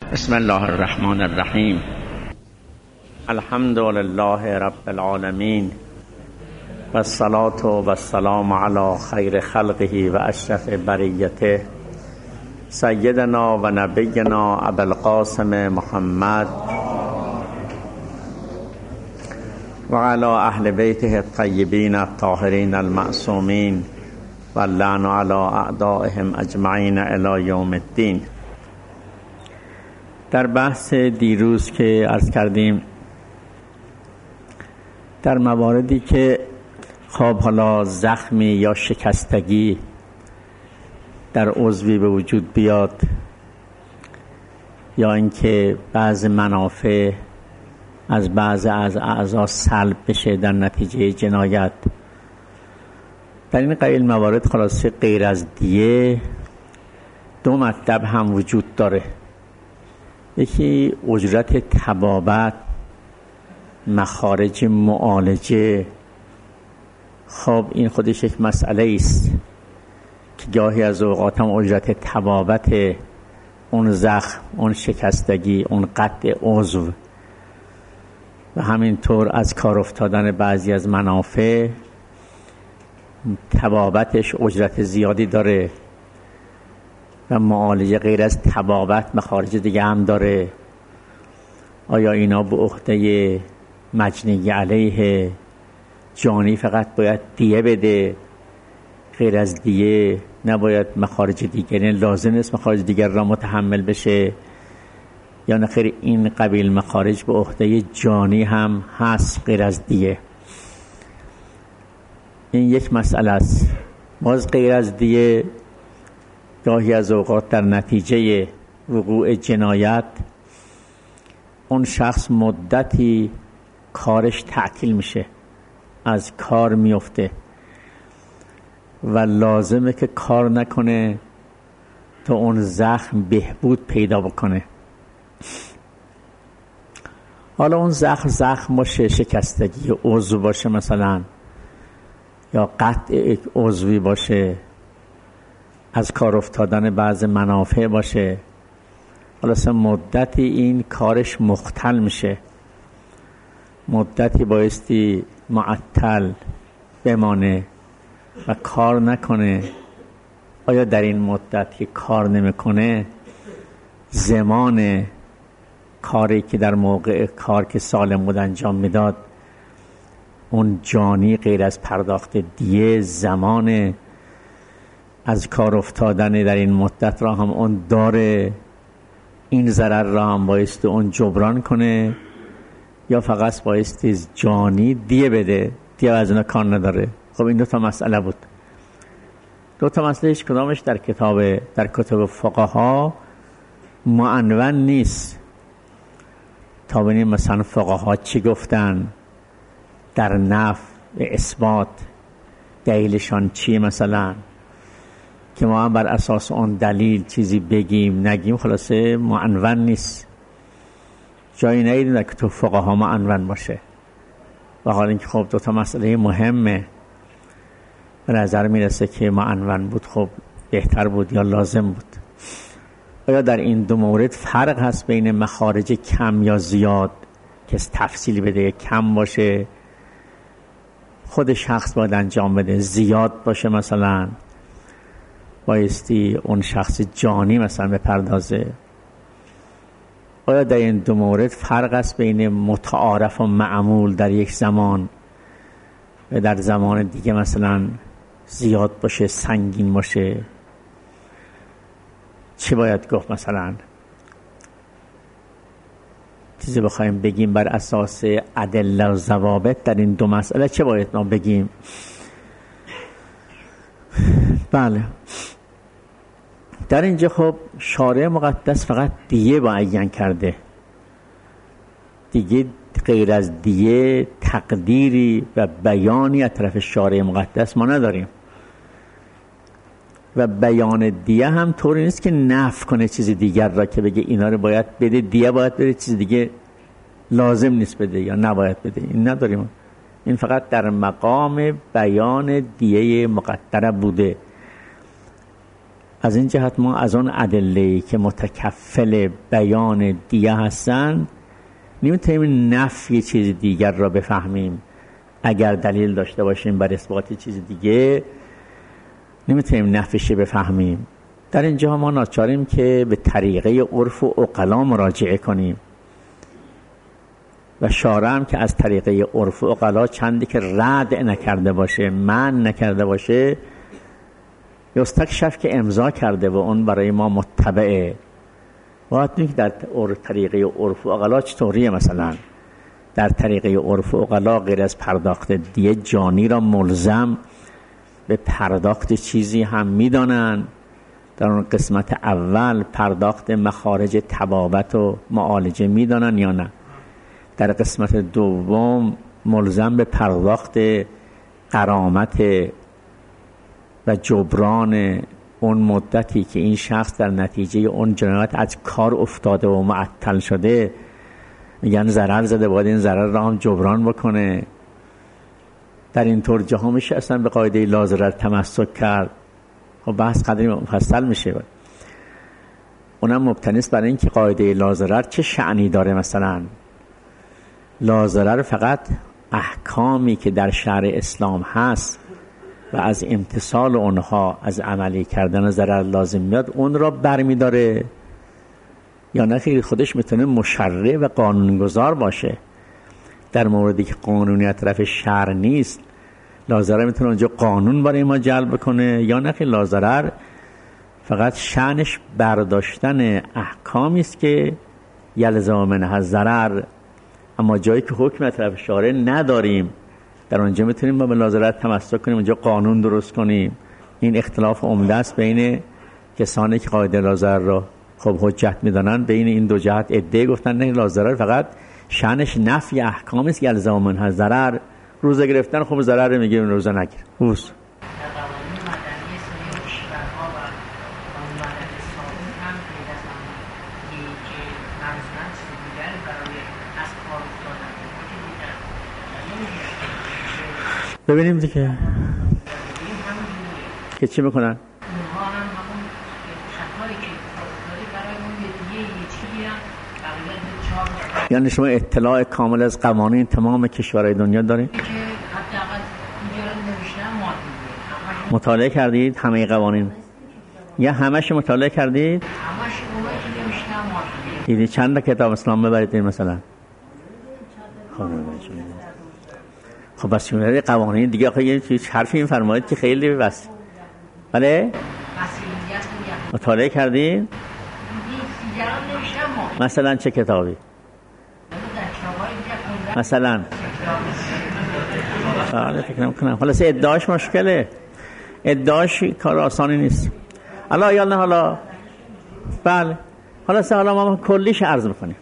بسم الله الرحمن الرحیم. الحمد لله رب العالمین و الصلاة و السلام علی خیر خلقه و اشرف بریته سیدنا و نبینا ابوالقاسم محمد و علی اهل بیته الطیبین الطاهرین المعصومین و اللعن علی اعدائهم اجمعین الی یوم الدین. در بحث دیروز که عرض کردیم در مواردی که خب حالا زخمی یا شکستگی در عضوی به وجود بیاد یا اینکه بعض منافع از بعض از اعضا سلب بشه در نتیجه جنایت، در این قبیل موارد خلاصه غیر از دیه دو مطلب هم وجود داره. یکی اجرت طبابت، مخارج معالجه. خب این خودش یک مسئله است که گاهی از اوقات هم اجرت طبابت اون زخم، اون شکستگی، اون قطع عضو و همینطور از کار افتادن بعضی از منافع طبابتش اجرت زیادی داره و معالجه غیر از طبابت مخارج دیگه هم داره. آیا اینا به عهده مجنی علیه جانی فقط باید دیه بده، غیر از دیه نباید مخارج دیگر، لازم نیست مخارج دیگر را متحمل بشه، یا نه خیر این قبیل مخارج به عهده جانی هم هست غیر از دیه؟ این یک مسئله است. باز غیر از دیه گاهی از اوقات در نتیجه وقوع جنایت اون شخص مدتی کارش تعطیل میشه، از کار میفته و لازمه که کار نکنه تا اون زخم بهبود پیدا بکنه. حالا اون زخم باشه، شکستگی عضو باشه مثلا، یا قطع عضوی باشه، از کار افتادن بعض منافع باشه، خلاصه مدتی این کارش مختل میشه، مدتی بایستی معطل بمانه و کار نکنه. آیا در این مدت که کار نمیکنه زمان کاری که در موقع کار که سالم بود انجام میداد اون جانی غیر از پرداخت دیه زمان از کار افتادن در این مدت را هم اون داره، این ضرر را هم بایستی اون جبران کنه یا فقط بایستی جانی دیه بده؟ دیه از اینا کار نداره. خب این دو تا مسئله بود. دو تا مسئله هیچ کدامش در کتب فقها معنون نیست تا ببینیم مثلا فقها چی گفتن در نفی اثبات، دلیلشان چیه مثلا، که ما هم بر اساس اون دلیل چیزی بگیم نگیم خلاصه معنون نیست. جایی ندیدیم که تو فقها معنون باشه. و حالا اینکه خب دو تا مسئله مهمه به نظر میرسه که معنون بود، خب بهتر بود یا لازم بود. آیا در این دو مورد فرق هست بین مخارج کم یا زیاد که تفصیل بده؟ کم باشه خود شخص باید انجام بده، زیاد باشه مثلا بایستی اون شخص جانی مثلا بپردازه. آیا در این دو مورد فرق است بین متعارف و معمول در یک زمان و در زمان دیگه مثلا زیاد باشه، سنگین باشه؟ چه باید گفت مثلا؟ چیزی بخوایم بگیم بر اساس ادله و ضوابط در این دو مسئله چه باید ما بگیم؟ بله، در اینجا خب شارع مقدس فقط دیه معین کرده، دیگه غیر از دیه تقدیری و بیانی از طرف شارع مقدس ما نداریم و بیان دیه هم طوری نیست که نفی کنه چیز دیگر را که بگه اینا رو باید بده، دیه باید بده، چیز دیگه لازم نیست بده یا نباید بده. این نداریم. این فقط در مقام بیان دیه مقدره بوده از این جهت ما از اون ادله‌ای که متکفل بیان دیه هستن نمیتونیم نفی چیز دیگر را بفهمیم. اگر دلیل داشته باشیم بر اثبات چیز دیگه نمیتونیم نفیش بفهمیم. در اینجا ما ناچاریم که به طریقه عرف و عقلا مراجعه کنیم و شارع هم که از طریقه عرف و عقلا چندی که رد نکرده باشه، منع نکرده باشه، یستکشف که امضا کرده و اون برای ما متبعه. باید که در طریقه عرف و عقلا چطوریه؟ مثلا در طریقه عرف و عقلا غیر از پرداخت دیه جانی را ملزم به پرداخت چیزی هم میدانن. در اون قسمت اول پرداخت مخارج طبابت و معالجه میدانن یا نه؟ در قسمت دوم ملزم به پرداخت غرامت و جبران اون مدتی که این شخص در نتیجه اون جنایت از کار افتاده و معطل شده، میگن ضرر زده، باید این ضرر را هم جبران بکنه. در این طور جاها میشه اصلا به قاعده لا ضرر تمسک کرد. خب بحث قدری مفصل میشه، اونم مبتنیست برای این که قاعده لا ضرر چه شأنی داره. مثلا لا ضرر فقط احکامی که در شرع اسلام هست و از امتثال اونها از عملی کردن ضرر لازم میاد اون را برمی داره، یا نه خیلی خودش میتونه مشرع و قانونگذار باشه. در موردی که قانونی طرف شرع نیست، لا ضرر میتونه اونجا قانون برای ما جلب کنه، یا نه خیلی لا ضرر فقط شأنش برداشتن احکامی است که یلزم منها ضرر، اما جایی که حکم طرف شارع نداریم در اونجا میتونیم با لا ضرر تمسک کنیم، اونجا قانون درست کنیم. این اختلاف عمده است بین کسانی که قاعده لا ضرر را خب حجت میدانن. بین این دو جهت ادعا گفتن نه لا ضرر فقط شأنش نفی احکامی است که یلزم منها ضرر. روزه گرفتن خب ضرر میگه روزه نگیر. روز ببینیم دیگه که چی میکنن. یعنی شما اطلاع کامل از قوانین تمام کشورهای دنیا دارید؟ مطالعه کردید همه قوانین؟ یا همش مطالعه کردید؟ دیدی چند کتاب اسلام ببرید مثلا؟ خب بس شما قوانین دیگه آخه یه حرفی این فرمایید که خیلی بس. بله؟ مطالعه کردید؟ مثلا چه کتابی؟ مثلا فکر نمی‌کنم. خلاص ادعاش مشکله، ادعاش کار آسانی نیست. حالا یا نه حالا بله خلاص حالا ما کلیش عرض می‌کنیم.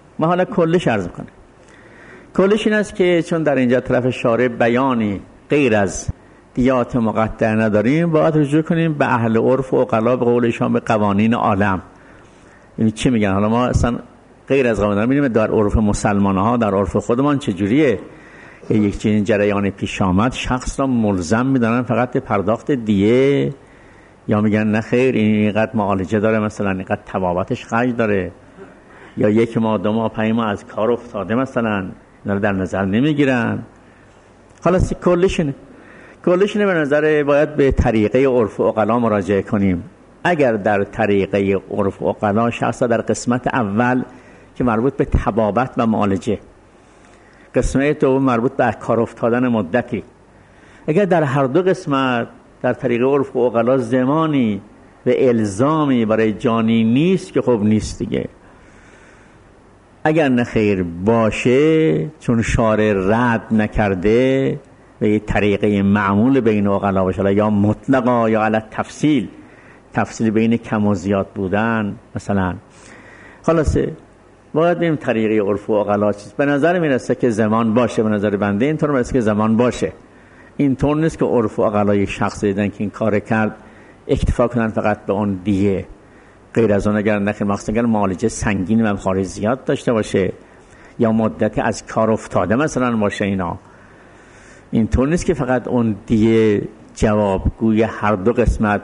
کلیش این است که چون در اینجا طرف شارع بیانی غیر از دیات مقطع نداریم، باید رجوع کنیم به اهل عرف و عقلا، به قول ایشان به قوانین عالم. یعنی چی میگن؟ حالا ما اصلا غیر از قوانین می‌بینیم در عرف مسلمان‌ها، در عرف خودمان چجوریه. یک چنین جریان پیش آمد شخص را ملزم می‌دانن فقط به پرداخت دیه، یا میگن نه خیر اینقدر معالجه داره، مثلا اینقدر تبابتش خرج داره، یا 1 ماه 2 ماه 5 ماه از کار افتاده، مثلا اینا در نظر نمیگیرن. خلاص کلشونه به نظر باید به طریقه عرف و عقلا مراجعه کنیم. اگر در طریقه عرف و عقلا شخص در قسمت اول که مربوط به تبابت و معالجه، قسمت دوم مربوط به کار افتادن مدتی، اگر در هر دو قسمت در طریقه عرف و عقلا زمانی و الزامی برای جانی نیست که خب نیست دیگه. اگر نه خیر باشه چون شارع رد نکرده و یه طریقه معمول بین عقلا باشه، یا مطلقا یا علی تفصیل بین کم و زیاد بودن مثلا. خلاصه باید بیم طریقه عرف و عقلا چیز. به نظر میرسه که زمان باشه، به نظر بنده اینطور میرسه که زمان باشه. اینطور نیست که عرف و عقلا یک شخص دیدن که این کار کرد اکتفا کنن فقط به اون دیه. غیر از اون اگر نخیر مخصوصا اگر معالجه سنگین و مخارج زیاد داشته باشه یا مدت از کار افتاده مثلا باشه، اینا اینطور نیست که فقط اون دیه جوابگوی هر دو قسمت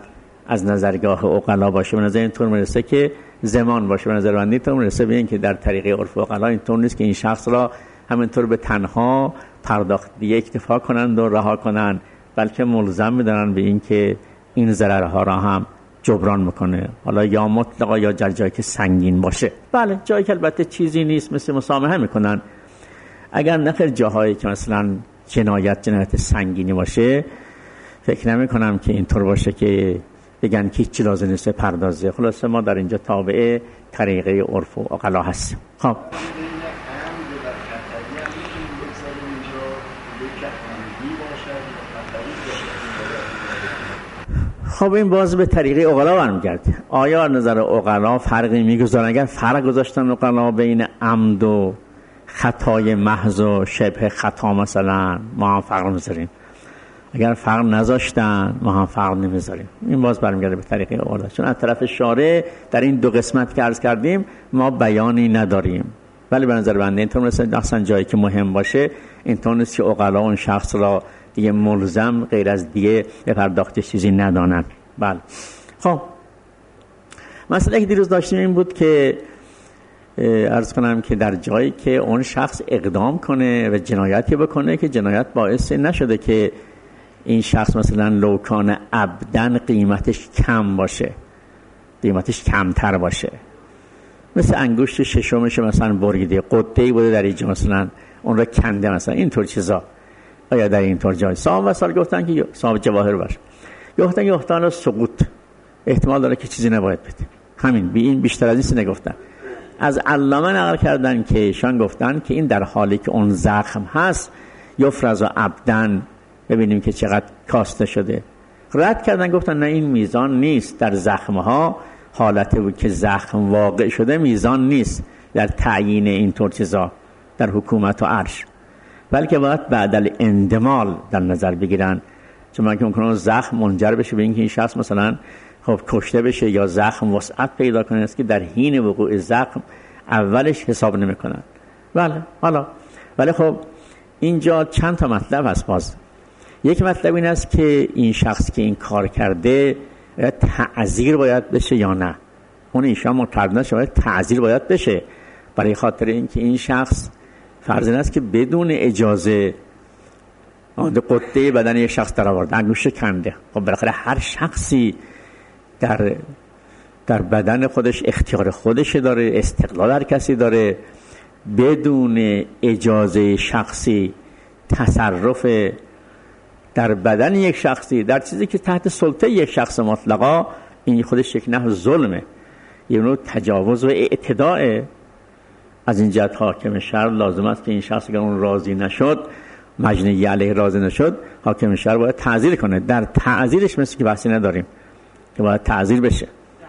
از نظرگاه عقلا باشه. به نظر اینطور میرسه که زمان باشه. به نظر من اینطور میرسه به این که در طریق عرف عقلا اینطور نیست که این شخص را همینطور به تنها پرداخت دیگه اکتفا کنند و رها کنند، بلکه ملزم میدارن به این که این ضررها را هم جبران میکنه، حالا یا مطلقا یا در جایی که سنگین باشه. بله جایی که البته چیزی نیست مثل مسامحه میکنن. اگر نخیر جاهایی که مثلا جنایت سنگینی باشه، فکر نمی کنم که اینطور باشه که بگن که هیچی لازم نیست پردازه. خلاصه ما در اینجا تابع طریقه عرف و عقلا هستیم. خب خب این باز به طریقه عقلا برمیگرده. آیا نظر عقلا فرقی میگذارن؟ اگر فرق گذاشتن عقلا بین عمد و خطای محض و شبه خطا مثلا، ما هم فرق میذاریم. اگر فرق نذاشتن ما هم فرق نمیذاریم. این باز برمیگرده به طریقه عقلا، چون از طرف شارع در این دو قسمت که عرض کردیم ما بیانی نداریم. ولی به نظر بنده اینطور مثلا اصلا جایی که مهم باشه اینطور نیست که عقلا اون شخص را دیگه ملزم غیر از دیگه به پرداخت چیزی ندانن. بله. خب مسئله که دیروز داشتیم این بود که عرض کنم که در جایی که اون شخص اقدام کنه و جنایتی بکنه که جنایت باعث نشده که این شخص مثلا لوکان عبدن قیمتش کم باشه، قیمتش کمتر باشه، مثل انگشت ششمش مثلا بریده، قطعه‌ای بوده در اینجا مثلا اون را کنده مثلا، اینطور چیزا. آیا در اینطور جای صاحب وسال گفتن که صاحب جواهر باشه، گفتن که احتمال سقوط احتمال داره که چیزی نباید بده، همین بی این بیشتر از این نگفتن. از علامه نقل کردن که ایشان گفتن که این در حالی که اون زخم هست یفرز و عبدن، ببینیم که چقدر کاسته شده. رد کردن گفتن نه این میزان نیست، در زخمها حالتی بود که زخم واقع شده میزان نیست در تعیین اینطور چیزا در حکومت و عرش، بلکه باید بعد اندمال در نظر بگیرن، چون من که ممکنه زخم منجر بشه به اینکه این شخص مثلا خب کشته بشه یا زخم وسعت پیدا کنه، است که در حین وقوع زخم اولش حساب نمیکنن. بله حالا ولی خب اینجا چند تا مطلب هست. باز یک مطلب این است که این شخص که این کار کرده تعزیر باید بشه یا نه. اون ایشان معتقد شده تعزیر باید بشه، برای خاطر اینکه این شخص فرض این است که بدون اجازه قطعه بدن یک شخص در آورد، انگشت کنده. خب بالاخره هر شخصی در بدن خودش اختیار خودش داره، استقلال هر کسی داره، بدون اجازه شخصی تصرف در بدن یک شخصی در چیزی که تحت سلطه یک شخص مطلقا، این خودش یک نوع ظلمه، یه نوع تجاوز و اعتداء. از این جهت حاکم شهر لازم است که این شخص اگر اون راضی نشد، مجنی علیه راضی نشد، حاکم شهر باید تعزیر کنه. در تعزیرش مثل که بحثی نداریم که باید تعزیر بشه.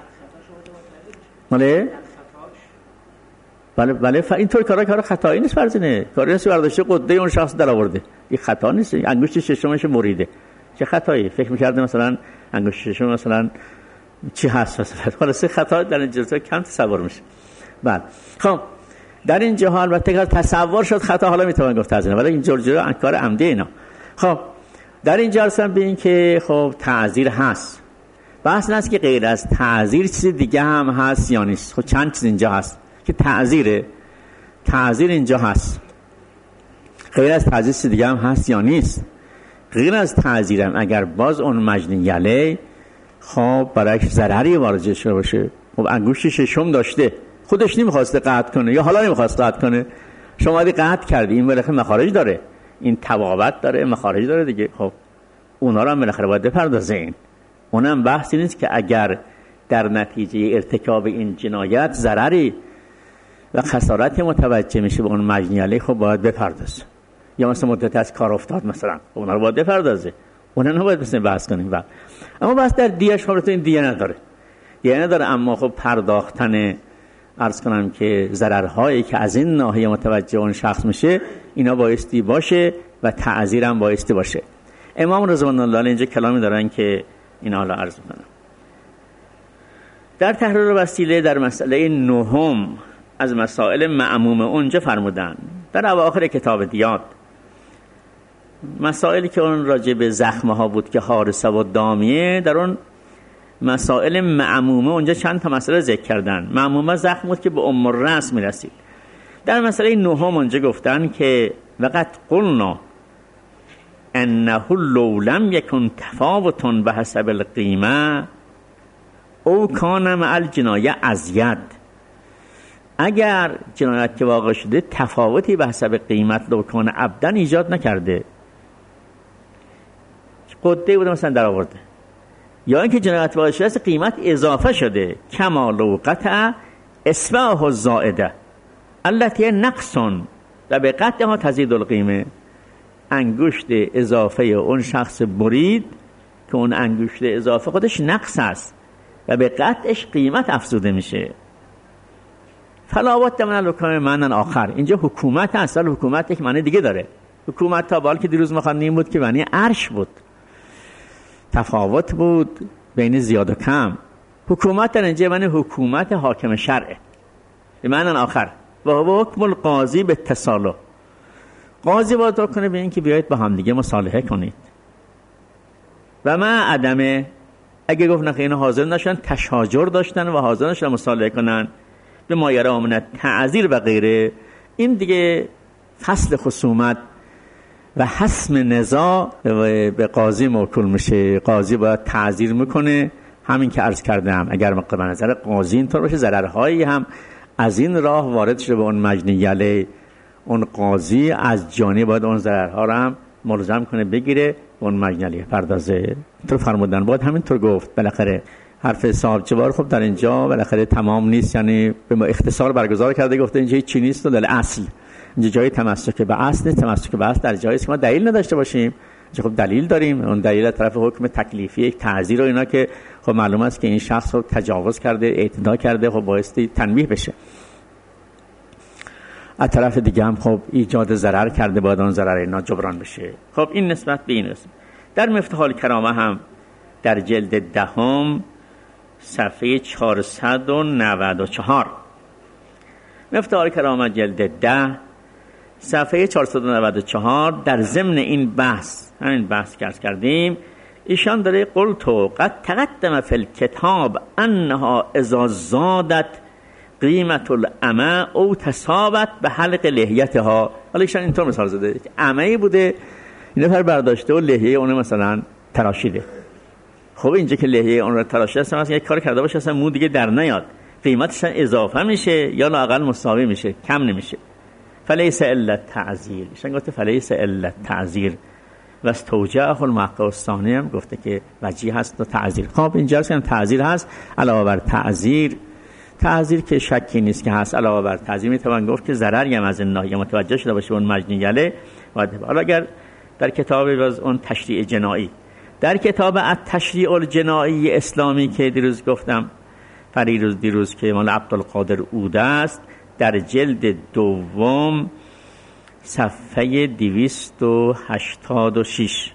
بله اینطور کار خطایی نیست، فرضینه کاری نیست برداشته قده اون شخص در آورده، این خطا نیست. انگشت ششمش بریده، چه خطایی؟ فکر می‌کرده مثلا انگشت ششم مثلا چی هست مثلا، خلاص خطا در این جلسه کم تصور میشه. بله خب در این جهان البته که تصور شد خطا، حالا میتوان گفت تعزیر، ولی این جلسه کار عمدی اینا. خب در این جلسه به این که خب تعزیر هست، بحث نیست که غیر از تعزیر چیز دیگه هم هست یا نیست. خب چند چیز اینجا هست که تعزیر اینجا هست، غیر از تعزیر چیز دیگه هم هست یا نیست. غیر از تعزیرم اگر باز اون مجنی علیه خب برایش ضرری وارد شده باشه، خب انگشت ششم داشته، خودش نمیخواسته قطع کنه یا حالا نمیخواست قطع کنه، شما دی قطع کردی، این بالاخره مخارج داره، این تبابت داره، مخارج داره دیگه. خب اونا رو هم بالاخره باید بپردازین. اونم بحثی نیست که اگر در نتیجه ارتکاب این جنایت ضرری و خسارتی متوجه میشه به اون مجنی علیه، خب باید بپردازه. یا مثلا مدت از کار افتاد مثلا، اونا رو باید بپردازه، اونا نباید مثلا بحث کنیم. اما بحث در دیهش خب این دیه نداره، اما خب پرداختن عرض کنم که ضررهایی که از این ناحیه متوجه اون شخص میشه، اینا بایستی باشه و تعزیر هم بایستی باشه. امام رضوان الله علیه اینجا کلامی دارن که اینا حالا عرض میکنم. در تحریر وسیله در مسئله نهم از مسائل معموم اونجا فرمودن در اواخر کتاب دیات، مسائلی که اون راجع به زخمه ها بود که حارسه و دامیه، در اون مسائل معمومه اونجا چند تا مسئله ذکر کردن. معمومه زخم بود که به ام الرأس میرسید. در مسئله نهم اونجا گفتن که وقت قلنا انه لو لم یکن تفاوت بحسب القیمه او کان مع الجنایه ازید. اگر جنایت که واقع شده تفاوتی به حسب قیمت لو کان عبدا ایجاد نکرده، قده بوده مثلا در آورده، یا اینکه جنایت واقع شده قیمت اضافه شده، کما لو قطع اصبعه الزائده التي نقص و به قطعها تزید القیمه، انگشت اضافه اون شخص برید که اون انگشت اضافه خودش نقص است و به قطعش قیمت افزوده میشه. فلاوت من الحکام معنی آخر، اینجا حکومت هست، ولی حکومت یک معنی دیگه داره. حکومت تا بالا که دیروز مخواندیم بود که معنی عرش بود، تفاوت بود بین زیاد و کم. حکومت در اینجا معنی حکومت حاکم شرعه به معنی آخر. و هو حکم القاضی به اتصاله، قاضی باید کنه به این که بیایید با هم دیگه مصالحه کنید. و من عدمه اگه گفت نخیر اینا حاضر نشن، تشاجر داشتن و حاضر نشن مصالحه کنن به مایره آمنه تعذیر و غیره، این دیگه فصل خصومت و حسم نزاع به قاضی موکول میشه. قاضی باید تعذیر میکنه. همین که عرض کردم اگر به نظر قاضی اینطور باشه ضررهایی هم از این راه وارد شده به اون مجنیله، اون قاضی از جانب باید اون ضررها رو هم ملزم کنه بگیره به اون مجنیله پردازه. اینطور فرمودن. باید همینطور گفت. بالاخره حرف صاحب جوار خب در اینجا بالاخره تمام نیست، یعنی به ما اختصار برگزار کرده، گفته اینجا چی نیست و در اصل اینجا جای تمسک به اصل نیست. تمسک به اصل در جایی است که ما دلیل نداشته باشیم. خب دلیل داریم، اون دلیل طرف حکم تکلیفی یک تعزیر و اینا که خب معلوم است که این شخص رو تجاوز کرده، اعتدا کرده، خب بایستی تنبیه بشه. از طرف دیگه هم خب ایجاد ضرر کرده، باید اون ضرر اینا جبران بشه. خب این نسبت به این است. در مفتاح الکرامه هم در جلد دهم صفحه 494 مفتاح الکرامه جلد 10 صفحه 494 در ضمن این بحث، همین بحث که عرض کردیم، ایشان داره قلتو قد تقدم فی الکتاب انها اذا زادت قیمت الامه او تصابت به حلق لحیتها. حالا ایشان اینطور مثال زده، امه‌ای بوده این نفر برداشته و لحیه اون مثلا تراشیده. خب اینجا که لحیه اون رو تراشیده است، مثلا یک کار کرده باشه اصلا مو دیگه در نیاد، قیمتش اضافه میشه یا لااقل مساوی میشه، کم نمیشه. فلیس الا التعزیر، ایشان گفته فلیس الا التعزیر و استوجعه المحقق الثانی هم گفته که وجیه هست و تعزیر. خب اینجا هم تعزیر هست علاوه بر تعزیر. تعزیر که شکی نیست که هست علاوه بر تعزیر میتوان گفت که ضرری هم از این ناحیه متوجه شده باشه اون مجنیله. حالا اگر در کتاب از اون تشریع جنایی، در کتاب التشریع الجنایی اسلامی که دیروز گفتم دیروز که مال عبدالقادر اوده است، در جلد دوم صفحه 286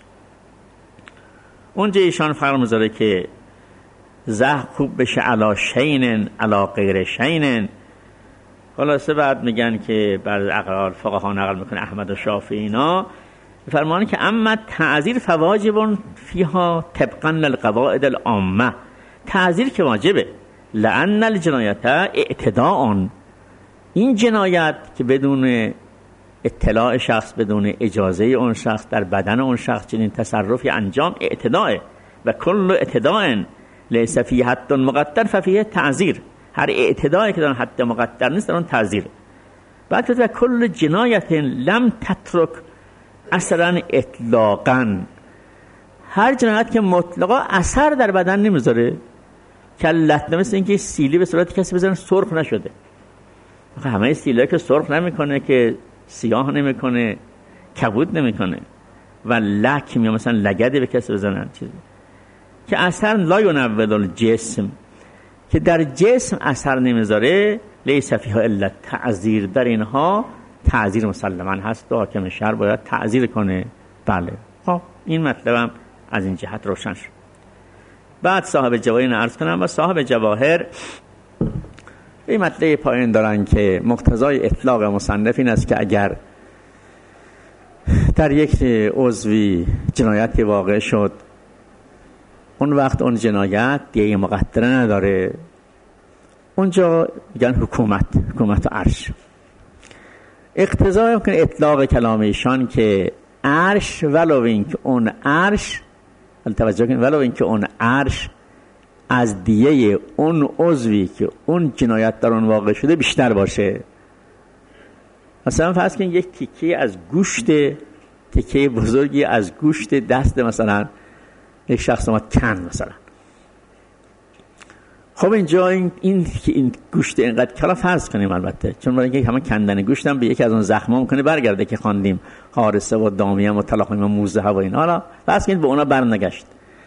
اونجا ایشان فرمان میذاره که زهر خوب بشه علا شینن علا غیر شینن. خلاصه بعد میگن که بعض اقوال فقها نقل میکنه احمد و شافعی اینا فرمانه که اما تعزیر فواجب فیها طبقا للقواعد العامه، تعزیر که واجبه، لان الجنایت اعتداء، این جنایت که بدون اطلاع شخص، بدون اجازه اون شخص در بدن اون شخص چنین تصرفی انجام، اعتداء و کل اعتداء لیس فیه حد مقدر ففیه تعزیر. هر اعتدایی که در حد مقدر نیست در اون تعزیر. بعد و کل جنایت لم تترک اثرا اطلاقا، هر جنایت که مطلقا اثر در بدن نمیذاره، کلت مثل اینکه سیلی به صورت کسی بزنن سرخ نشده. همه سیلی که سرخ نمیکنه، که سیاه نمیکنه، کبود نمیکنه، و لک یا مثلا لگدی به کسی بزنن چیزی که اثر لا ینول الجسم، که در جسم اثر نمیذاره، لیس فیها الا تعزیر، در اینها تعزیر مسلما هست و حاکم شهر باید تعزیر کنه. بله خب این مطلبم از این جهت روشن شد. بعد صاحب جواهر عرض کنم و صاحب جواهر این مطلب پایین دارن که مقتضای اطلاق مصنف این است که اگر در یک عضوی جنایتی واقع شد اون وقت اون جنایت دیگه مقدره نداره. اونجا میگن حکومت و عرش. اقتضای میکنه اطلاق کلام ایشان که عرش ولو اینکه اون عرش، توجه کنید، ولو اینکه اون عرش از دیه اون عضوی که اون جنایت در اون واقع شده بیشتر باشه. مثلا فرض کنید یک تیکه از گوشت، تیکه بزرگی از گوشت دست مثلا یک شخص اومد کند مثلا. خب اینجا این گوشت اینقدر کلا فرض کنیم، البته چون برای اینکه همه کندن گوشت هم به یکی از اون زخم‌ها ممکنه برگرده که خواندیم، حارسه و دامیه و تلاقیم و موزه و اینا. حالا فرض کنید به اونا برنگشت.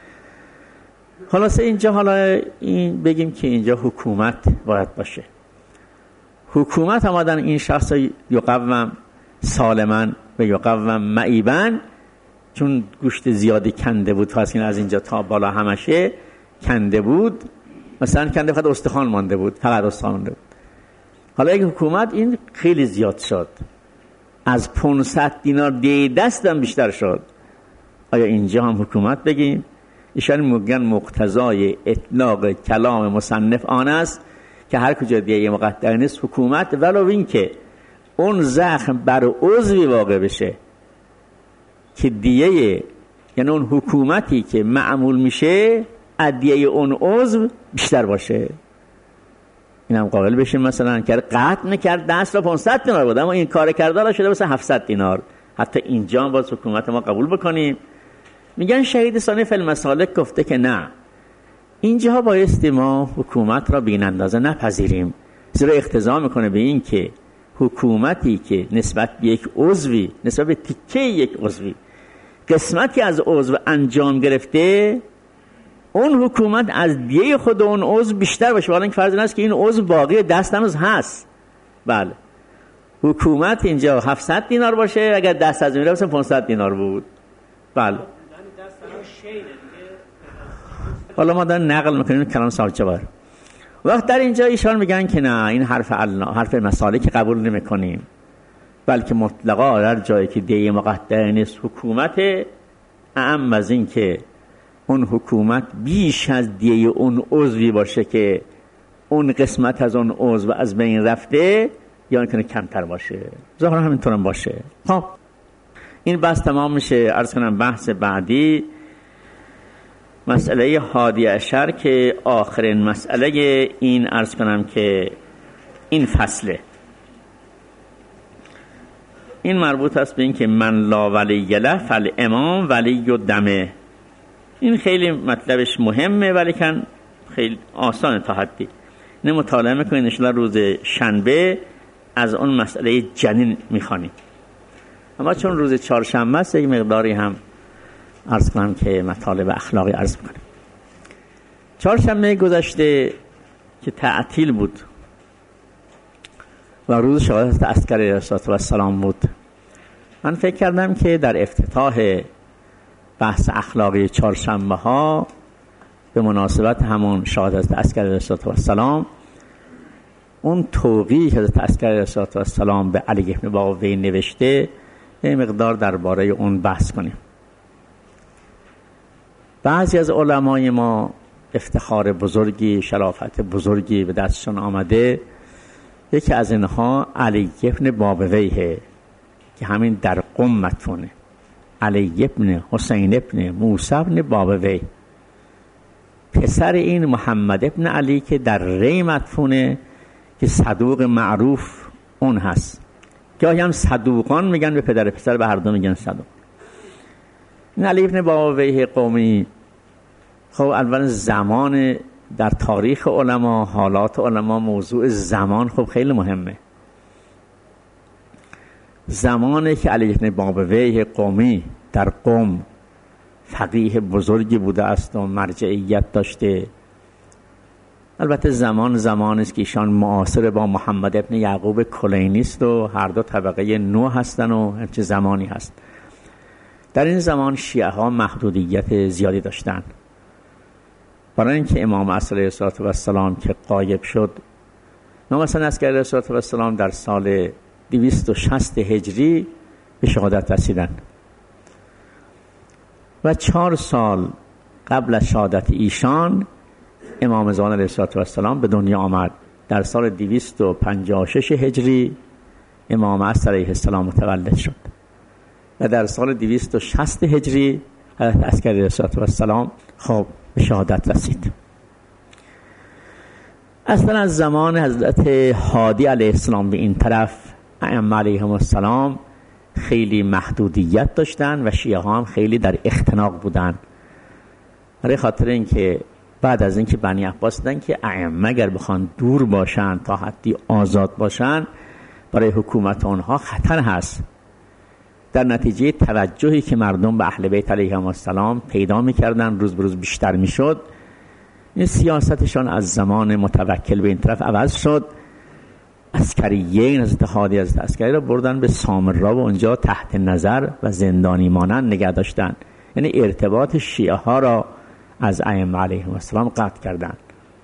خلاصه اینجا حالا این بگیم که اینجا حکومت باید باشه. حکومت آمدن این شخص یقوم سالما و یقوم معیبا، چون گوشت زیادی کنده بود، فرض کنید از اینجا تا بالا همشه کنده بود، مثلا کنده فقط استخوان مانده بود، فقط استخوان مانده بود. حالا یک حکومت این خیلی زیاد شد، از 500 دینار دی دستم بیشتر شد. آیا اینجا هم حکومت بگیم؟ ایشان میگن مقتضای اطلاق کلام مصنف آن است که هر کجا دیگه مقدر نیست حکومت، ولو این که اون زخم بر عضوی واقع بشه که دیه، یعنی اون حکومتی که معمول میشه ادیه اون عضو بیشتر باشه. این هم قابل بشه مثلا که قطع نکرد دست را 500 دینار بود، اما این کار کرده را شده مثلا 700 دینار. حتی اینجا هم باز حکومت ما قبول بکنیم. میگن شهید ثانی فی المسالک گفته که نه، اینجا بایستی ما حکومت را بین اندازه نپذیریم، زیرا اقتضا میکنه به این که حکومتی که نسبت به یک عضوی، نسبت به تیکه یک عضوی قسمتی از عضو انجام گرفته، اون حکومت از دیه خود اون عضو بیشتر باشه، حالا این فرض است که این عضو باقی دست هنوز هست. بله، حکومت اینجا 700 دینار باشه، اگر دست از میره مثلا 500 دینار بود. بله، حالا ما داریم نقل میکنیم کلام صاحب جبر. وقت در اینجا ایشان میگن که نه، این حرف مسالک قبول نمیکنیم، بلکه مطلقا در جایی که دیه مقدر نیست حکومت، اعم از این که اون حکومت بیش از دیه اون عضوی باشه که اون قسمت از اون عضو از بین رفته، یا اینکه کمتر باشه. ظاهرا همینطور هم باشه. خب این بحث تمام میشه. عرض کنم بحث بعدی مسئله 11 که آخرین مسئله این، عرض کنم که این فصله، این مربوط است به این که من لا ولی له فالامام ولی الدمه. این خیلی مطلبش مهمه ولیکن خیلی آسان تا حدی. اینو مطالعه میکنید ان شاءالله روز شنبه از اون مسئله جنین میخوانیم. اما چون روز چهارشنبه است یک مقداری هم عرض کنم که مطالب اخلاقی عرض میکنم. چهارشنبه گذشته که تعطیل بود و روز شهادت عسکر علیه السلام بود، من فکر کردم که در افتتاح بحث اخلاقی چهارشنبه ها به مناسبت همون شهادت عسکر علیه السلام، اون توقیعی که حضرت عسکر علیه السلام به علی بن باوی نوشته یه مقدار درباره اون بحث کنیم. بعضی از علمای ما افتخار بزرگی، شرافت بزرگی به دستشان آمده. یکی از اینها علی بن بابویه که همین در قم مدفونه، علی بن حسین بن موسی بن بابوی، پسر این محمد بن علی که در ری مدفونه، که صدوق معروف اون هست. گاهی هم صدوقان میگن به پدر پسر، به هر دو میگن صدوق. این علی بن بابوی قومی، خب اول زمان در تاریخ علما، حالات علما، موضوع زمان خب خیلی مهمه. زمانی که علی بن بابوی قومی در قم فقیه بزرگی بوده است و مرجعیت داشته، البته زمانی است که ایشان معاصر با محمد ابن یعقوب کلینی است و هر دو طبقه نو هستن و همچه زمانی هست. در این زمان شیعه ها محدودیت زیادی داشتن، برای اینکه امام عصر علیه السلام که غایب شد، مثلا عسکر علیه السلام در سال 260 هجری به شهادت رسیدن و 4 سال قبل از شهادت ایشان امام زمان علیه السلام به دنیا آمد. در سال 256 هجری امام عصر علیه السلام متولد شد و در سال 260 هجری حضرت عسکری علیه السلام خب به شهادت رسید. اصلا از زمان حضرت هادی علیه السلام به این طرف ائمه علیهم السلام خیلی محدودیت داشتن و شیعه ها هم خیلی در اختناق بودن، برای خاطر اینکه بعد از اینکه بنی عباس دیدن که ائمه اگر بخوان دور باشن تا حدی آزاد باشن برای حکومت آنها خطر هست. در نتیجه توجهی که مردم به اهل بیت علیهم السلام پیدا میکردن روز به روز بیشتر میشد، این سیاستشان از زمان متوکل به این طرف عوض شد. عسکریین حضرت هادی حضرت عسکری را بردن به سامرا و اونجا تحت نظر و زندانی مانند نگه داشتن، یعنی ارتباط شیعه ها را از ائمه علیهم السلام قطع کردند.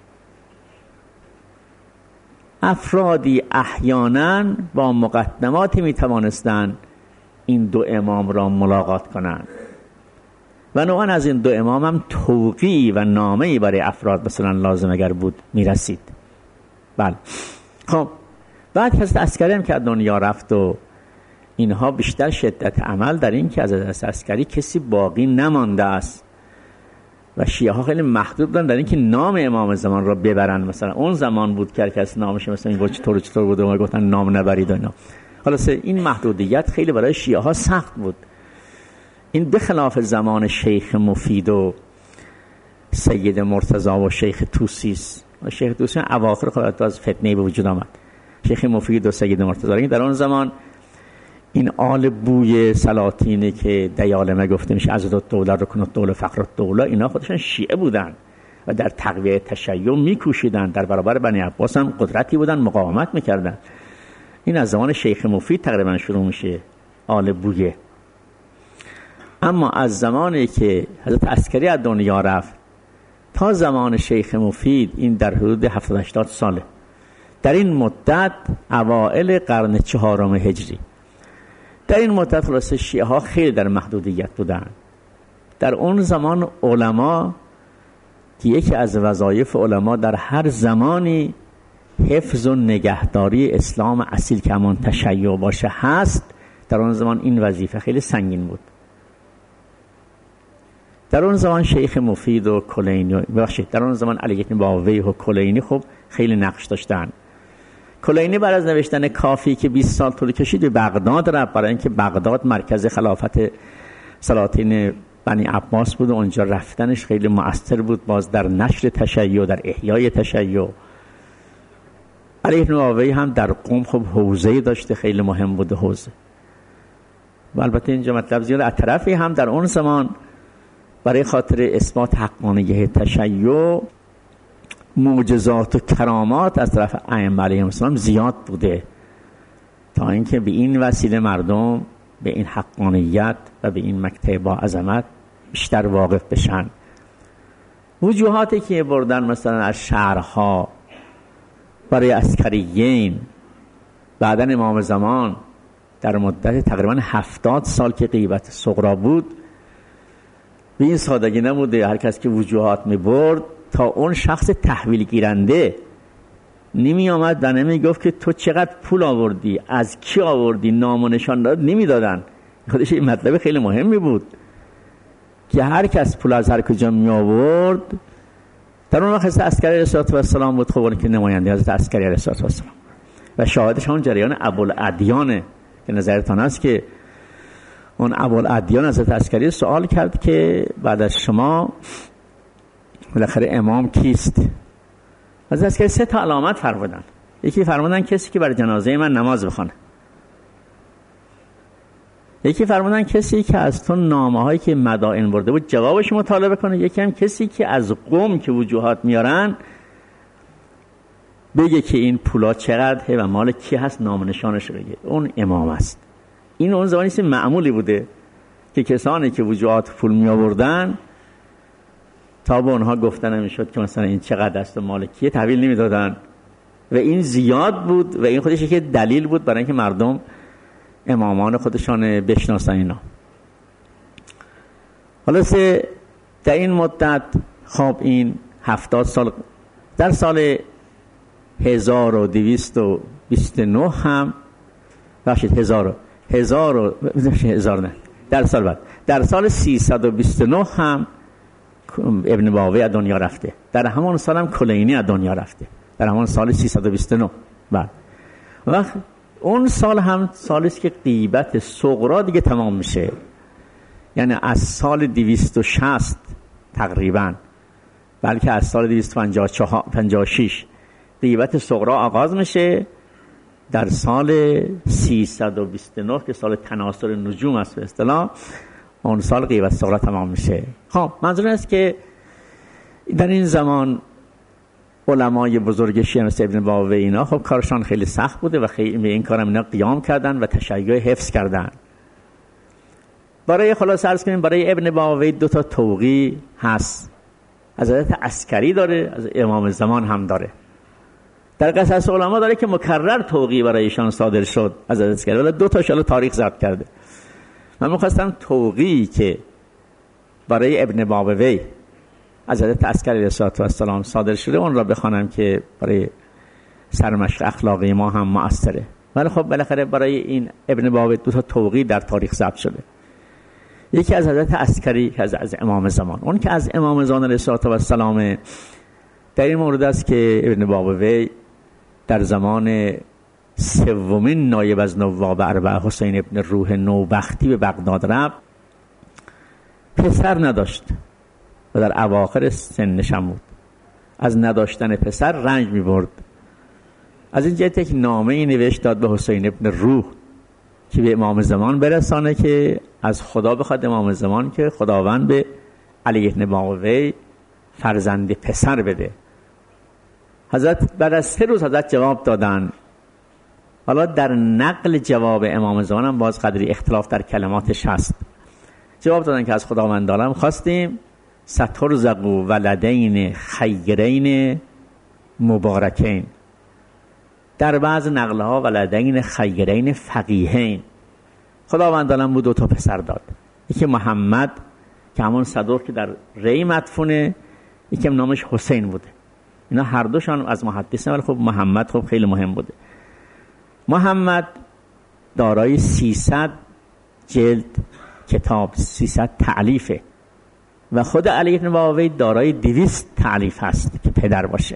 افرادی احیانا با مقدماتی می توانستند این دو امام را ملاقات کنند و نوعا از این دو امام هم توقیعی و نامه‌ای برای افراد مثلا لازم اگر بود می رسید. بله خب بعد حضرت عسکری هم که از دنیا رفت و اینها بیشتر شدت عمل در این که از حضرت عسکری کسی باقی نمانده است و شیعه ها خیلی محدود بودن در این که نام امام زمان را ببرن. مثلا اون زمان بود که کسی نامش مثلا این چطور بوده و گفتن نام نبرید و اینا. خلاص این محدودیت خیلی برای شیعه ها سخت بود. این به خلاف زمان شیخ مفید و سید مرتضی و شیخ توسی است. شیخ توسی اواخر خودت از فتنه به وجود آمد. شیخ مفید و سید مرتضی در اون زمان این آل بوی سلاطینی که دیالمه گفته میشه عزت الدوله رکن الدوله فقر الدوله، اینا خودشان شیعه بودن و در تقویه تشیع میکوشیدن، در برابر بنی عباس هم قدرتی بودن، مقاومت میکردن. این از زمان شیخ مفید تقریبا شروع میشه آل بویه. اما از زمانی که حضرت عسکری از دنیا رفت تا زمان شیخ مفید این در حدود 70-80 ساله. در این مدت اوائل قرن 4 هجری، در این مدت خلاصه شیعه ها خیلی در محدودیت بودن. در اون زمان علما که یکی از وظایف علما در هر زمانی حفظ و نگهداری اسلام اصیل که همان تشیع باشه هست، در اون زمان این وظیفه خیلی سنگین بود. در اون زمان شیخ مفید و کلینی در اون زمان علی بن باوی و کلینی خب خیلی نقش داشتن. کلینی بعد از نوشتن کافی که 20 سال طول کشید به بغداد رفت، برای اینکه بغداد مرکز خلافت سلاطین بنی عباس بود و اونجا رفتنش خیلی مؤثر بود باز در نشر تشیع، در احیای تشیع. علی بن باوی هم در قم خب حوزه‌ای داشته خیلی مهم بود حوزه. و البته اینجا مطلب زیاد از طرفی هم در اون زمان برای خاطر اثبات حقانیت تشیع معجزات و کرامات از طرف ائمه علیهم السلام زیاد بوده تا اینکه به این وسیله مردم به این حقانیت و به این مکتب با عظمت بیشتر واقف بشن. وجوهاتی که بردن مثلا از شهرها برای عسکریین بعداً امام زمان در مدت تقریبا 70 سال که غیبت صغرا بود، به این سادگی نبوده هر کس که وجوهات می برد تا اون شخص تحویل گیرنده نمی آمد و نمی گفت که تو چقدر پول آوردی، از کی آوردی، نام و نشان داد نمی دادن. خودش این مطلب خیلی مهمی بود که هر کس پول از هر کجا می آورد. در اون وقت عسکری علیه السلام بود، خب که نماینده حضرت عسکری علیه السلام و شاهدش همون جریان ابوالادیانه که نظرتان است که اون ابوالادیان حضرت عسکری سوال کرد که بعد از شما بالاخره امام کیست؟ حضرت عسکری 3 تا علامت فرمودن. یکی فرمودن کسی که بر جنازه من نماز بخونه، یکی فرمودن کسی که از تو نامه هایی که مدائن برده بود جوابش مطالبه کنه، یکی هم کسی که از قوم که وجوهات میارن بگه که این پولا چقدره و مال کی هست، نام نشانش بگه. اون امام است. این اون زمانی است معمولی بوده که کسانی که وجوهات پول می آوردن تا به اونها گفتن نمیشد که مثلا این چقدر است و مال کیه، تحویل نمیدادن و این زیاد بود و این خودش یک دلیل بود برای اینکه مردم امامان خودشان بشناسن اینا. خلاصه در این مدت خب این 70 سال، در سال 1229 هم بخشید در سال 329 هم ابن باوی از دنیا رفته. در همون سال هم کلینی از دنیا رفته، در همون سال 329. بعد وقت اون سال هم سالی است که غیبت صغرا دیگه تمام میشه، یعنی از سال 260 تقریبا، بلکه از سال 256 غیبت صغرا آغاز میشه. در سال 329 که سال تناسل نجوم است به اصطلاح، اون سال غیبت صغرا تمام میشه. خب منظور است که در این زمان علمای بزرگ شیعه مثل ابن باوی اینا خب کارشان خیلی سخت بوده و خیلی به این کارم اینا قیام کردن و تشیع حفظ کردن. برای خلاصه عرض کنیم برای ابن باوی 2 تا توقی هست، از حضرت عسکری داره، از امام زمان هم داره. در قصص علما داره که مکرر توقی برایشان صادر شد از حضرت عسکری، ولی 2 تاش تاریخ ضبط کرده. من می‌خواستم توقی که برای ابن باوی از حضرت عسکری علیه السلام صادر شده اون را بخوانم که برای سرمشق اخلاقی ما هم مؤثره. ولی خب بالاخره برای این ابن باوی 2 تا توقی در تاریخ ضبط شده. یکی از حضرت عسکری که از امام زمان، اون که از امام زمان علیه السلام. در این مورد است که ابن باوی در زمان 3 نایب از نواب اربعه حسین ابن روح نوبختی به بغداد رفت، پسر نداشت و در اواخر سنش هم بود. از نداشتن پسر رنج می برد. از این جهت یک نامه نوشت داد به حسین ابن روح که به امام زمان برسانه که از خدا بخواد امام زمان که خداوند به علی بن باوی فرزند پسر بده. حضرت بعد از 3 روز حضرت جواب دادن. حالا در نقل جواب امام زمان هم باز قدری اختلاف در کلماتش هست. جواب دادن که از خداوند عالم خواستیم سترزقوا ولدین خیرین مبارکین. در بعض نقل ها ولدین خیرین فقیهین. خداوند عالم بود 2 تا پسر داد، یکی محمد که همون صدوق که در ری مدفونه، یکی نامش حسین بوده. اینا هر دوشان از محدثین، ولی خب محمد خب خیلی مهم بوده. محمد دارای 300 جلد کتاب، 300 تألیفه و خود علی بن باوی دارای 200 تألیف هست که پدر باشه.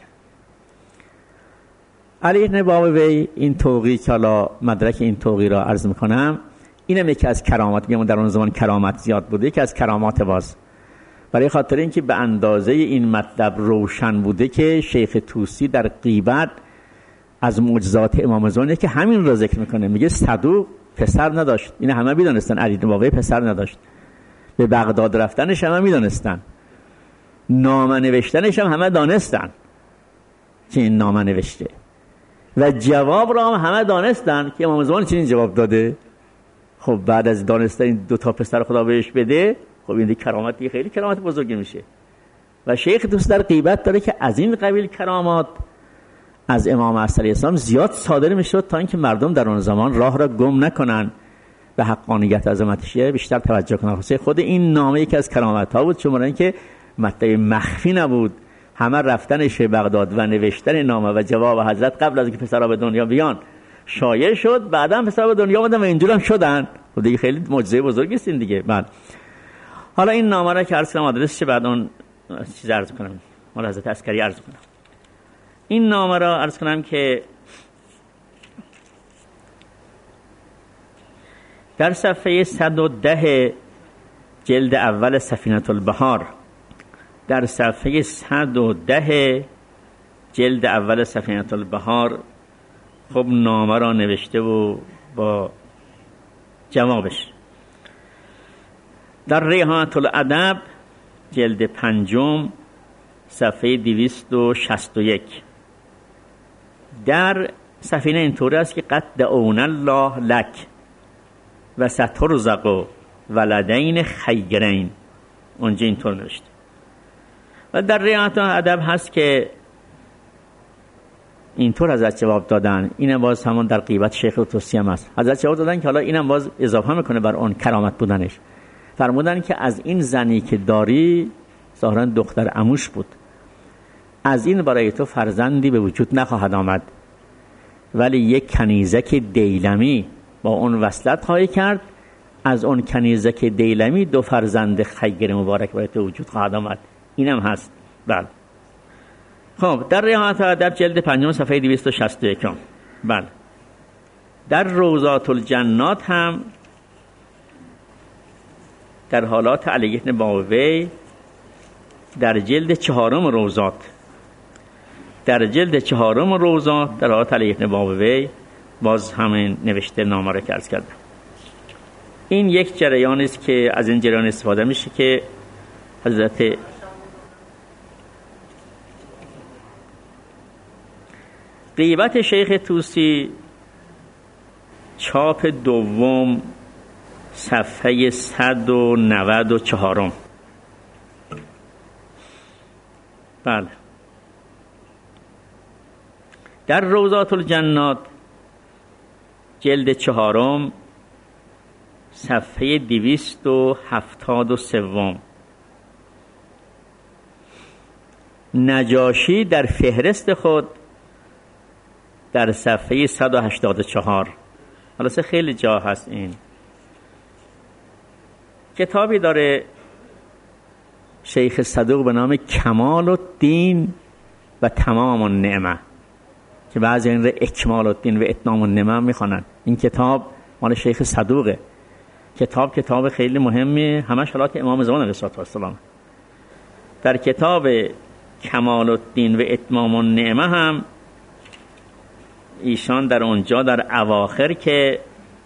علی بن باوی این توقی که حالا مدرک این توقی را عرض میکنم، اینم یکی از کرامات، میگم در اون زمان کرامت زیاد بوده، یکی از کرامات باز برای خاطر اینکه به اندازه این مطلب روشن بوده که شیخ طوسی در غیبت از معجزات امام زمان که همین را ذکر میکنه، میگه صدوق پسر نداشت. این همه میدونستن علی بن باوی پسر نداشت. به بغداد رفتنش همه میدونستن، نامه نوشتنش هم همه دانستن که این نامه نوشته و جواب را هم همه دانستن که امام زمان چنین جواب داده. خب بعد از دانستن این 2 تا پسر خدا بهش بده، خب این دیگه کرامتی خیلی کرامت بزرگی میشه. و شیخ دوست در غیبت داره که از این قبیل کرامات از امام علیه السلام زیاد صادر میشد تا اینکه مردم در اون زمان راه را گم نکنن به حقانیت عظمت شیعه بیشتر توجه کنن. خود این نامه یکی از کرامت ها بود، چون اینکه مطلب مخفی نبود، همه رفتنش به بغداد و نوشتن نامه و جواب حضرت قبل از اینکه پسرها به دنیا بیان شایع شد. بعداً پسرها به دنیا اومدن و اینجور هم شدن. خب دیگه خیلی معجزه بزرگی است این دیگه. بعد حالا این نامه را که عرض کنم آدرسش بعد اون چیز عرض کنم، مال حضرت عسکری عرض کنم. این نامه را عرض کنم که در صفحه 110 جلد اول سفینة البحار، در صفحه 110 جلد اول سفینة البحار خب نامه را نوشته و با جوابش. در ریحانة الادب جلد 5 صفحه 261 در سفینه اینطوری است که قد دعون الله لک و سترزق ولدین خیرین، اونجا اینطور نوشته. و در ریحانة الادب هست که اینطور حضرت جواب دادن. اینم باز همون در غیبت شیخ طوسی هم هست. حضرت جواب دادن که حالا اینم باز اضافه میکنه بر اون کرامت بودنش. فرمودن که از این زنی که داری ظاهراً دختر عموش بود، از این برای تو فرزندی به وجود نخواهد آمد، ولی یک کنیزک دیلمی با اون وصلت خواهی کرد، از اون کنیزک دیلمی 2 فرزند خیر مبارک برای تو وجود خواهد آمد. اینم هست. بله. خب در ریحانت الادب جلد 5 صفحه 261. بله. در روضات الجنات هم در حالات علی بن بابوی در جلد 4 روضات، در جلد 4 روضات در حالات علی بن بابوی باز همین نوشته نامه را عرض کردم. این یک جریانی است که از این جریان استفاده میشه که حضرت غیبت شیخ طوسی چاپ 2 صفحه 194. بله. در روضات الجنات جلد 4 صفحه 273. نجاشی در فهرست خود در صفحه 184. حالا خیلی جا هست. این کتابی داره شیخ صدوق به نام کمال الدین و تمام النعمه که بعضی این رو اکمال الدین و اتمام النعمه میخوانن. این کتاب مال شیخ صدوقه. کتاب خیلی مهمی، همش حالات امام زمان علیه السلام. در کتاب کمال الدین و اتمام النعمه هم ایشان در اونجا در اواخر که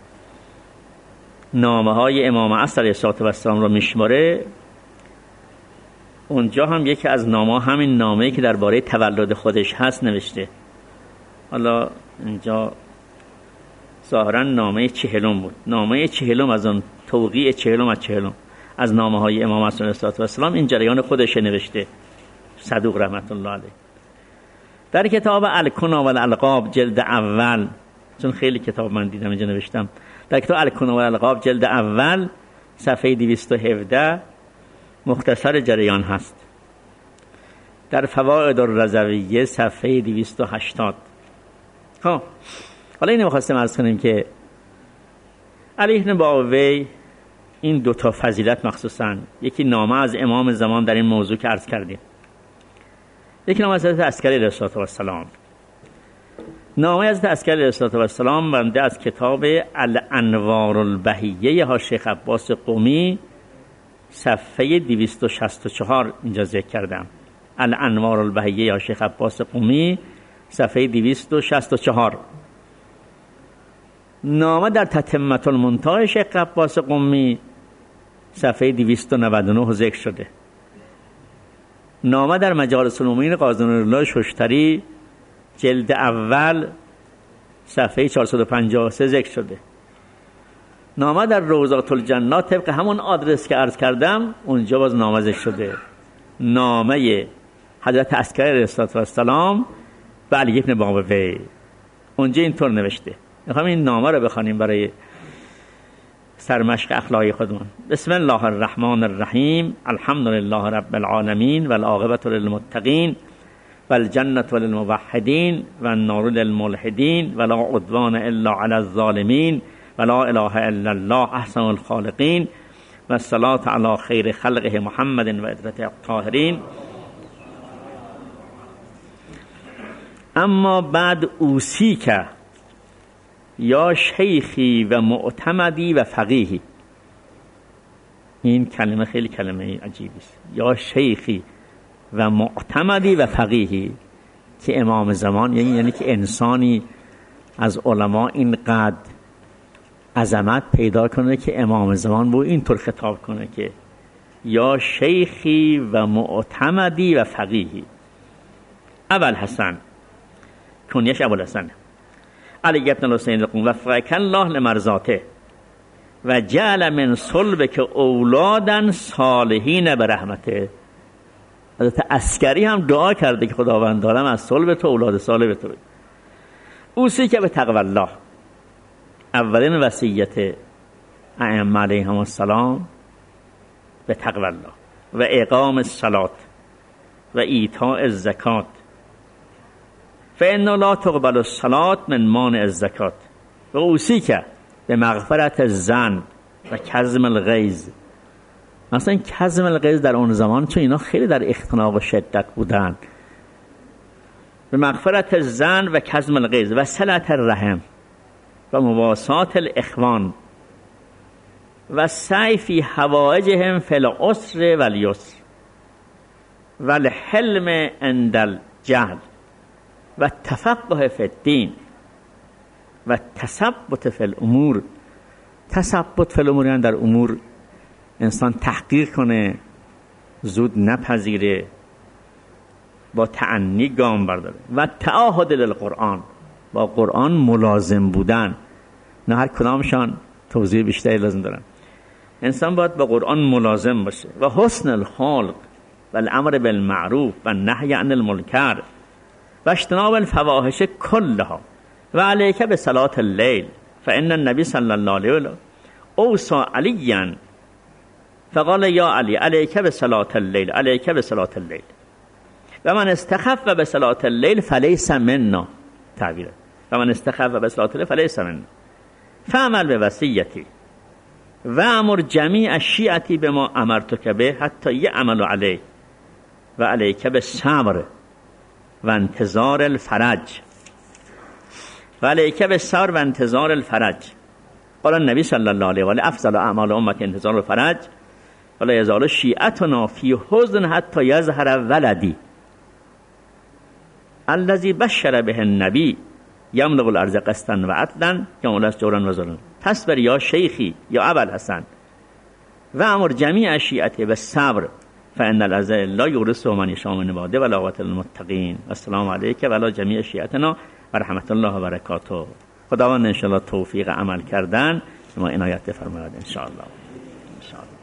نامه های امام عصر علیه السلام رو میشماره، اونجا هم یکی از نامه همین نامه‌ای که درباره تولد خودش هست نوشته. حالا اینجا ظاهرا نامه 40 بود، نامه 40 از اون توقیع 40 از 40 از نامه های امام عصر علیه السلام این جریان خودش نوشته صدوق رحمت الله علیه. در کتاب الکنا و الالقاب جلد اول، چون خیلی کتاب من دیدم اینجا نوشتم، در کتاب الکنا و الالقاب جلد اول صفحه 217 مختصر جریان هست. در فوائد الرضویه صفحه 280. خب حالا اینو می‌خواستم عرض کنیم که علی بن بابوی این 2 فضیلت مخصوصاً، یکی نامه از امام زمان در این موضوع که عرض کردیم، یکی نامه از حضرت عسکری علیه السلام. نامه از حضرت عسکری علیه السلام بنده از کتاب الانوار البهیه ها شیخ عباس قمی صفحه 264 اینجا ذکر کردم. الانوار البهیه یا شیخ عباس قمی صفحه 264. نامه در تتمة المنتهى شیخ عباس قمی صفحه 299 ذکر شده. نامه در مجالس العمومین قاضی نورالله ششتری جلد اول صفحه 453 ذکر شده. نامه در روضات الجنات طبق همون آدرس که عرض کردم اونجا باز نامه ذکر شده. نامه حضرت عسکری علیه السلام و علی بن بابوی اونجا اینطور نوشته. میخوام این نامه رو بخوانیم برای سرمشق اخلاقی خودمون. بسم الله الرحمن الرحیم. الحمد لله رب العالمین والعاقبة للمتقین والجنة للموحدین والنار للملحدین ولا عدوان الا علی الظالمین ولا اله الا الله احسن الخالقین والصلاة علی خیر خلقه محمد و عترته الطاهرین. اما بعد اوصیک یا شیخی و معتمدی و فقیهی. این کلمه خیلی کلمه عجیبی است. یا شیخی و معتمدی و فقیهی که امام زمان یعنی که انسانی از علما اینقدر عظمت پیدا کنه که امام زمان با اینطور خطاب کنه که یا شیخی و معتمدی و فقیهی. ابوالحسن کنیش ابوالحسن علی بن الحسین القم وفقک الله لمرضاته و جعل من صلبک اولادا صالحین برحمته. حضرت عسکری هم دعا کرده که خداوند دارم از صلب تو اولاد صالح تو. اوصی که به تقوی الله، اولین وصیت ائمه علیهم السلام به تقوی الله. و اقام الصلاة و ایتاء الزکات فإن لا تقبل الصلاة من مانع الزکات و اوصیک به مغفرت الذنب و کظم الغیظ. مثلا کظم الغیظ در اون زمان، چون اینا خیلی در اختناق و شدت بودن، به مغفرت الذنب و کظم الغیظ و صلة الرحم و مواسات الاخوان و سعی فی حوائجهم فی العسر و الیسر و الحلم عند الجهل و تفقه فی الدین و تثبت فی الامور. تثبت فی الامور یعنی در امور انسان تحقیق کنه، زود نپذیره، با تعنی گام برداره. و تعاهد للقرآن، با قرآن ملازم بودن. نه هر کدامشان توضیح بیشتری لازم دارن. انسان باید با قرآن ملازم باشه. و حسن الخلق و الامر بالمعروف و نهی عن المنکر و اجتناب الفواحش کلها و علیک بصلاة اللیل فان النبی صلی الله علیه و آله اوصى علیا فقال یا علی علیک بصلاة اللیل علیک بصلاة اللیل و من استخف بصلاة اللیل فلیس منا. تعبیره و من استخف بصلاة اللیل فلیس منا فعمل بوصیتی و امر جمیع الشیعة بما امرتک به حتی یعملوا علیه و علیک بالصبر و انتظار الفرج و علیک بالصبر و انتظار الفرج. قال النبی صلی الله علیه و آله افضل اعمال امتی انتظار الفرج ولا یزال شیعتنا فی حزن حتی یظهر ولدی الذی بشر به النبی یملأ الارض قسطا و عدلا یملأ جورا و ظلما. تصبر یا شیخی یا ابوالحسن و امر جمیع الشیعة بالصبر فان العز لا یورث من یشاء من عباده ولا قوة للمتقین. السلام علیک و علی جمیع شیعتنا و رحمت الله و برکاته. خداوند ان شاء الله توفیق عمل کردن ما عنایت بفرماید ان شاء الله.